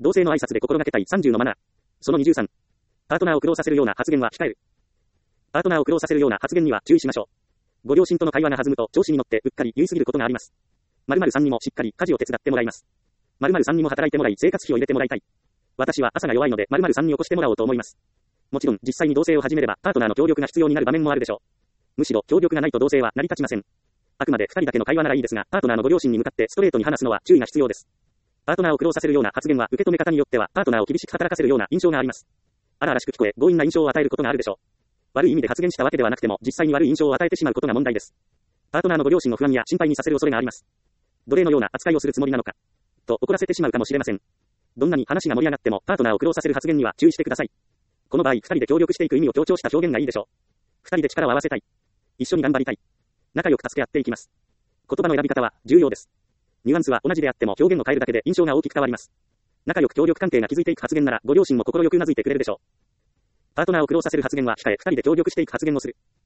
同性の挨拶で心がけたい30のマナー。その23。パートナーを苦労させるような発言は控える。パートナーを苦労させるような発言には注意しましょう。ご両親との会話が弾むと調子に乗ってうっかり言い過ぎることがあります。〇〇さんにもしっかり家事を手伝ってもらいます。〇〇さんにも働いてもらい生活費を入れてもらいたい。私は朝が弱いので〇〇さんに起こしてもらおうと思います。もちろん実際に同棲を始めればパートナーの協力が必要になる場面もあるでしょう。むしろ協力がないと同棲は成り立ちません。あくまで2人だけの会話ならいいですが、パートナーのご両親に向かってストレートに話すのは注意が必要です。パートナーを苦労させるような発言は受け止め方によってはパートナーを厳しく働かせるような印象があります。荒々しく聞こえ強引な印象を与えることがあるでしょう。悪い意味で発言したわけではなくても実際に悪い印象を与えてしまうことが問題です。パートナーのご両親を不安や心配にさせる恐れがあります。奴隷のような扱いをするつもりなのかと怒らせてしまうかもしれません。どんなに話が盛り上がってもパートナーを苦労させる発言には注意してください。この場合、2人で協力していく意味を強調した表現がいいでしょう。2人で力を合わせたい。一緒に頑張りたい。仲良く助け合っていきます。言葉の選び方は重要です。ニュアンスは同じであっても表現を変えるだけで印象が大きく変わります。仲良く協力関係が築いていく発言ならご両親も心よく頷いてくれるでしょう。パートナーを苦労させる発言は控え2人で協力していく発言をする。